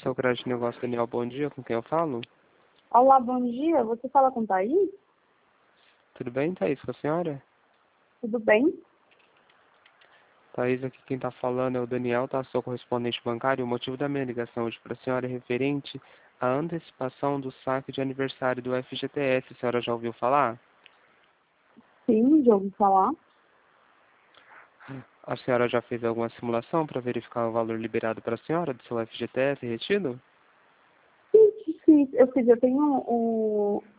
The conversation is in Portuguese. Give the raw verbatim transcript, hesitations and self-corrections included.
seu crédito de negócio, Daniel, bom dia, com quem eu falo? Olá, bom dia. Você fala com Thaís? Tudo bem, Thaís, com a senhora? Tudo bem? Thaís, aqui quem está falando é o Daniel, tá? Sou correspondente bancário. O motivo da minha ligação hoje para a senhora é referente à antecipação do saque de aniversário do F G T S. A senhora já ouviu falar? Sim, já ouvi falar. A senhora já fez alguma simulação para verificar o valor liberado para a senhora do seu F G T S retido? Sim, sim, eu fiz. Eu tenho o,